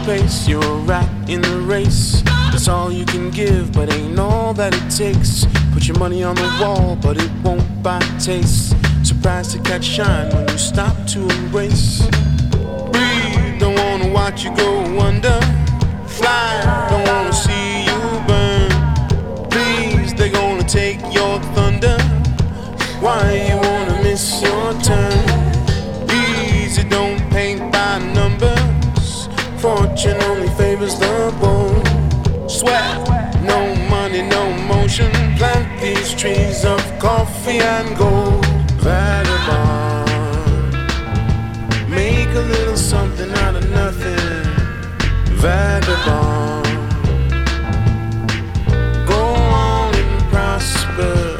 pace. You're a rat in the race. That's all you can give, but ain't all that it takes. Put your money on the wall, but it won't buy taste. Surprised to catch shine when you stop to embrace. Breathe, don't wanna watch you go under. Fly, don't wanna see you burn. Please, they're gonna take your thunder. Why you wanna miss your turn? Easy, don't paint by numbers. Fortune only favors the bold. Sweat, no money, no motion. Plant these trees of coffee and gold. Vagabond, make a little something out of nothing. Vagabond, go on and prosper.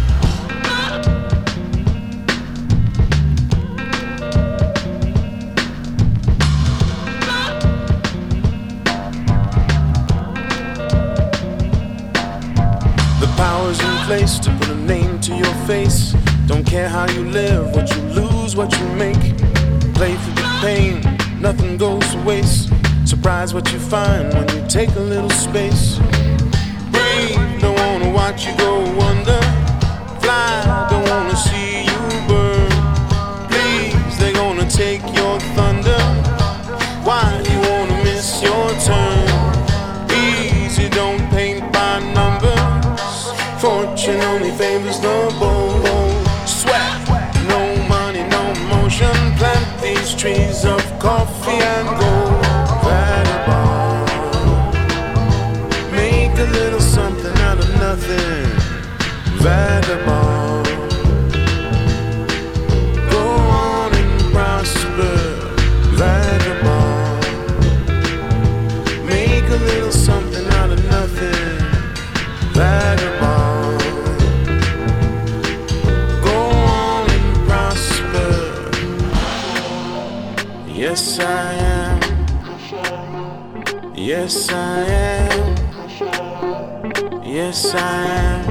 The power's in place to put a name to your face. Don't care how you live, what you lose, what you make. Play for the pain, nothing goes to waste. Surprise what you find when you take a little space. Breathe, don't wanna watch you go under. Fly, don't wanna see you burn. Please, they're gonna take your thunder. Why you wanna miss your turn? Easy, don't paint by numbers. Fortune only favors the bold. Sweat, no money, no motion. Plant these trees of coffee and gold. Vagabond, make a little something out of nothing. Vagabond, go on and prosper. Vagabond, make a little something out of nothing. Vagabond, go on and prosper. Yes, I am. Yes, I am. Yes, I am.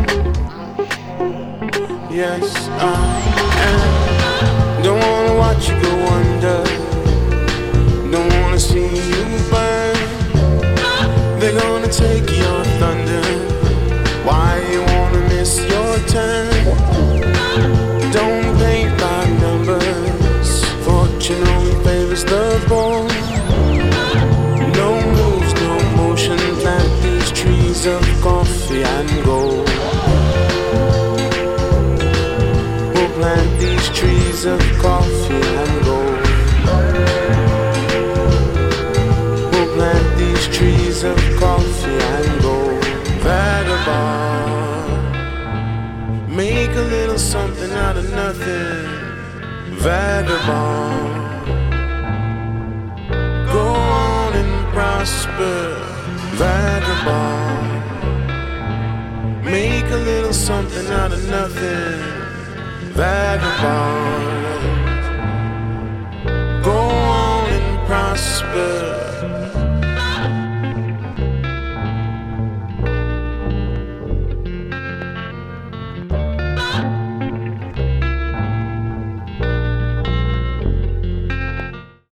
Yes, I am. Don't wanna watch you go under. Don't wanna see you burn. They're gonna take your thunder. Why you wanna miss your turn? Don't paint by numbers. Fortune only favors the bold. No moves, no motion. Plant these trees of coffee and gold. We'll plant these trees of coffee and gold. We'll plant these trees of coffee and gold. Vagabond, make a little something out of nothing. Vagabond, go on and prosper. Vagabond, make a little something out of nothing. Vagabond.